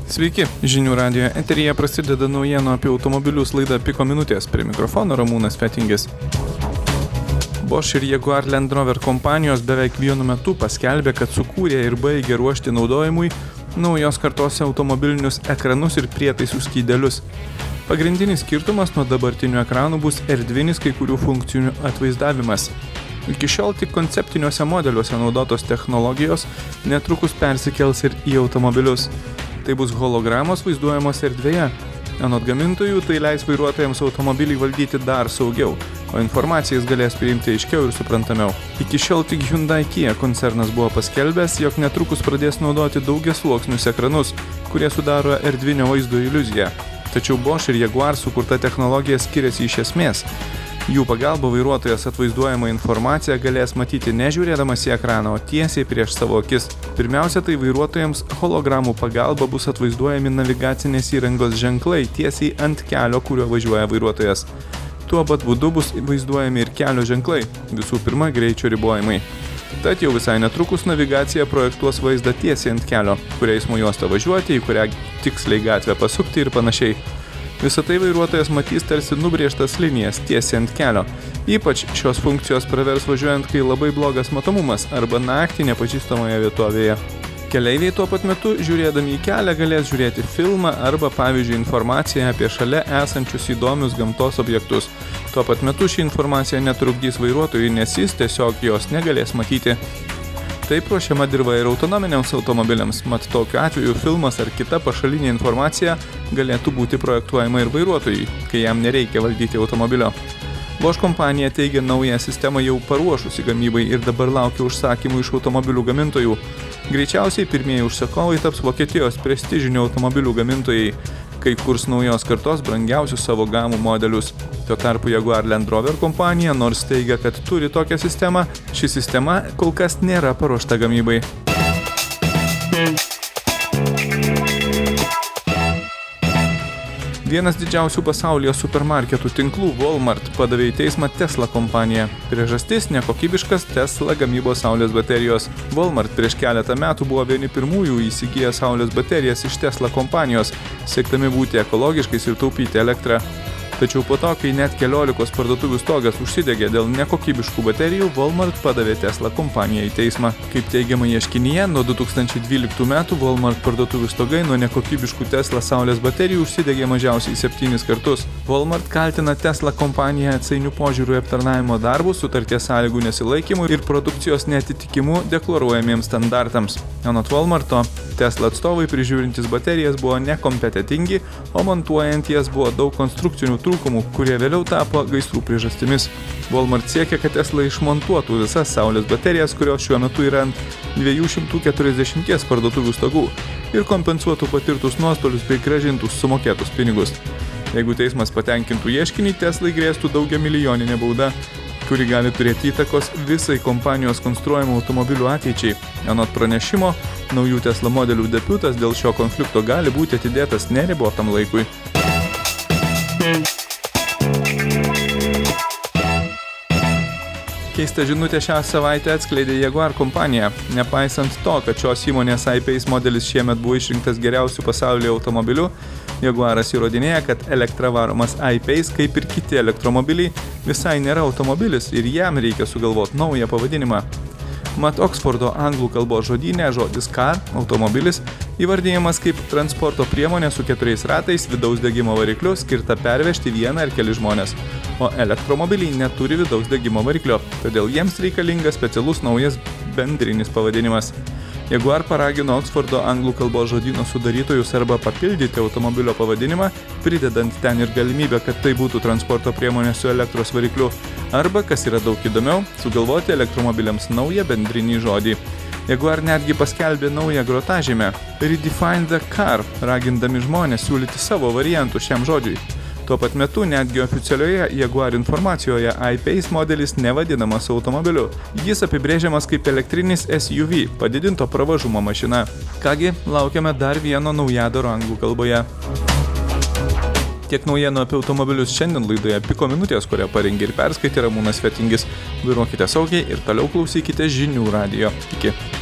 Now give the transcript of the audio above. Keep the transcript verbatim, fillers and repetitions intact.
Sveiki, žinių radijo eteryje prasideda naujienų apie automobilius laida Piko minutės, prie mikrofono Ramūnas Fetingis. Bosch ir Jaguar Land Rover kompanijos beveik vienu metu paskelbė, kad sukūrė ir baigė ruošti naudojimui naujos kartos automobilinius ekranus ir prietaisų skydelius. Pagrindinis skirtumas nuo dabartinių ekranų bus erdvinis kai kurių funkcijų atvaizdavimas. Iki šiol tik konceptiniuose modeliuose naudotos technologijos netrukus persikels ir į automobilius. Tai bus hologramos vaizduojamos erdvėje. Anot gamintojų tai leis vairuotojams automobilį valdyti dar saugiau, o informacijas galės priimti aiškiau ir suprantamiau. Iki šiol tik Hyundai Kia koncernas buvo paskelbęs, jog netrukus pradės naudoti daugiasluoksnius ekranus, kurie sudaro erdvinio vaizdo iliuziją. Tačiau Bosch ir Jaguar sukurta technologija skiriasi iš esmės. Jų pagalba vairuotojas atvaizduojamą informaciją galės matyti nežiūrėdamas į ekraną, o tiesiai prieš savo akis. Pirmiausia, tai vairuotojams hologramų pagalba bus atvaizduojami navigacinės įrangos ženklai tiesiai ant kelio, kuriuo važiuoja vairuotojas. Tuo pat būdu bus vaizduojami ir kelio ženklai, visų pirma greičio ribojimai. Tad jau visai netrukus navigacija projektuos vaizdą tiesiai ant kelio, kuria eismo juosta važiuoti, į kurią tiksliai gatvę pasukti ir panašiai. Visą tai vairuotojas matys tarsi nubrėžtas linijas tiesiai ant kelio. Ypač šios funkcijos pravers važiuojant, kai labai blogas matomumas arba naktį nepažįstamoje vietovėje. Keleiviai tuo pat metu, žiūrėdami į kelią, galės žiūrėti filmą arba, pavyzdžiui, informaciją apie šalia esančius įdomius gamtos objektus. Tuo pat metu ši informacija netrukdys vairuotojui, nes jis tiesiog jos negalės matyti. Taip ruošiama dirba ir autonominiams automobiliams, mat tokiu atveju filmas ar kita pašalinė informacija galėtų būti projektuojama ir vairuotojui, kai jam nereikia valdyti automobilio. Bosch kompanija teigia naują sistemą jau paruošusi gamybai ir dabar laukia užsakymų iš automobilių gamintojų. Greičiausiai pirmieji užsakovai taps Vokietijos prestižinių automobilių gamintojai, kai kurs naujos kartos brangiausius savo gamų modelius. Tuo tarpu Jaguar Land Rover kompanija nors teigia, kad turi tokią sistemą, ši sistema kol kas nėra paruošta gamybai. Vienas didžiausių pasaulyje supermarketų tinklų Walmart padavė į teismą Tesla kompaniją. Priežastis – nekokybiškas Tesla gamybos saulės baterijos. Walmart prieš keletą metų buvo vieni pirmųjų įsigiję saulės baterijas iš Tesla kompanijos, siekdami būti ekologiškais ir taupyti elektrą. Tačiau po to, kai net keliolikos parduotuvių stogas užsidegė dėl nekokybiškų baterijų, Walmart padavė Tesla kompaniją į teismą. Kaip teigiama ieškinyje, nuo du tūkstančiai dvyliktų metų Walmart parduotuvių stogai nuo nekokybiškų Tesla saulės baterijų užsidegė mažiausiai septynis kartus. Walmart kaltina Tesla kompaniją atsainių požiūrių aptarnavimo darbų, sutarties sąlygų nesilaikymu ir produkcijos neatitikimu deklaruojamiems standartams. Anot Walmarto, Tesla atstovai prižiūrintis baterijas buvo nekompetentingi, o montuojant jas buvo daug konstrukcinių trūkumų, kurie vėliau tapo gaisrų priežastimis. Walmart siekia, kad Tesla išmontuotų visas saulės baterijas, kurios šiuo metu yra ant dviejų šimtų keturiasdešimties parduotuvių stogų ir kompensuotų patirtus nuostolius bei grąžintus sumokėtus pinigus. Jeigu teismas patenkintų ieškinį, Teslai grėstų daugiamilijoninė bauda, kuri gali turėti įtakos visai kompanijos konstruojamų automobilių ateičiai. Anot pranešimo, naujų Tesla modelių debiutas dėl šio konflikto gali būti atidėtas neribotam laikui. Keista žinutė šią savaitę atskleidė Jaguar kompanija. Nepaisant to, kad šios įmonės I-Pace modelis šiemet buvo išrinktas geriausių pasaulyje automobiliu, Jaguaras įrodinėja, kad elektra varomas I-Pace, kaip ir kiti elektromobiliai, visai nėra automobilis ir jam reikia sugalvoti naują pavadinimą. Mat Oksfordo anglų kalbos žodyne žodis car, automobilis, įvardijamas kaip transporto priemonė su keturiais ratais, vidaus degimo varikliu, skirta pervežti vieną ar keli žmonės. O elektromobiliai neturi vidaus degimo variklio, todėl jiems reikalingas specialus naujas bendrinis pavadinimas. Jaguar paragino Oksfordo anglų kalbos žodyno sudarytojus arba papildyti automobilio pavadinimą, pridedant ten ir galimybę, kad tai būtų transporto priemonė su elektros varikliu, arba, kas yra daug įdomiau, sugalvoti elektromobiliams naują bendrinį žodį. Jaguar netgi paskelbė naują grotažymę Redefine the Car, ragindami žmonės siūlyti savo variantų šiam žodžiui. Tuo pat metu netgi oficialioje Jaguar informacijoje I-Pace modelis nevadinamas automobiliu. Jis apibrėžiamas kaip elektrinis S U V, padidinto pravažumo mašina. Kągi, laukiame dar vieno naujadaro anglų kalboje. Tiek naujienų apie automobilius šiandien laidoje Piko minutės, kurią parengė ir perskaitė Ramūnas Fetingis. Vairuokite saugiai ir toliau klausykite žinių radijo. Iki.